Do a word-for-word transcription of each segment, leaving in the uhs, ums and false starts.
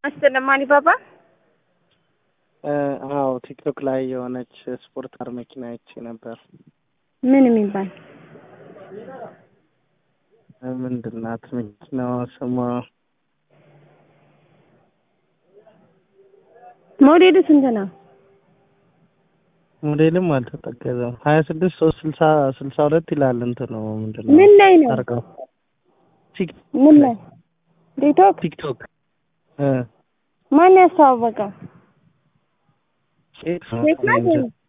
አስተለማኒ ባባ አዎ ቲክቶክ ላይ የሆነች ስፖርት ካር መኪና አይቼ ነበር። ምን የሚባል ምንድናት መኪናዋ ስሟ? ሞዴሉ ስንት ነው? ሞዴልም አልተጠቀዘም። ሀያ ስድስት ሶስት ስልሳ ስልሳ ሁለት ይላል። እንት ነው ምንድነው? ምን ላይ ነው? ታርጋው ቲክቶክ ምን ላይ? ቲክቶክ ቲክቶክ እ ማን ያስተዋወቀው? ሴት ሴት ናት?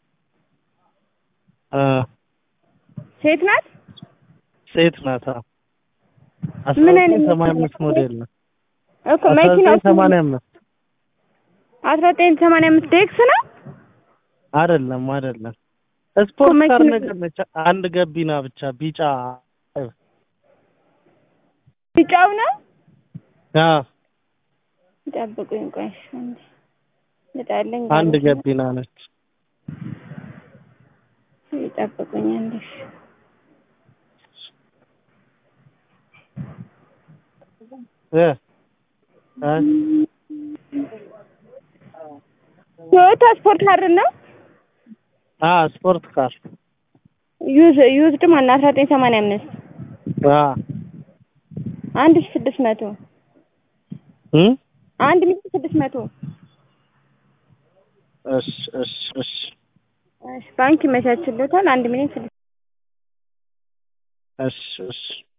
አ ሴት ናት? ሴት ናት። ምን አይነት ሰማንያ አምስት ሞዴል ነው እኮ መኪናው ሰማንያ አምስት አስራ ዘጠኝ ሰማንያ አምስት ዴክስ ነው? አይደለም አይደለም ስፖርት ካር ነገር ነች። አንድ ገቢና ብቻ ቢጫ ቢጫው ነው? አዎ ጠብቁኝ ቆይ አንዴ ልጣልኝ። አንድ ገቢና ነች። ጠብቁኝ አንዴ እ አ ቶዮታ ስፖርት ካር ነው? አ ስፖርት ካር ዩዝ ዩዝድ ማን አስራ ዘጠኝ ሰማንያ አምስት አ አንድ ሺህ ስድስት መቶ እ አንድ ሚሊዮን ስድስት መቶ እሺ እሺ እሺ እሺ ባንክ ይመቻችልታል። አንድ ሚሊዮን ስድስት እሺ እሺ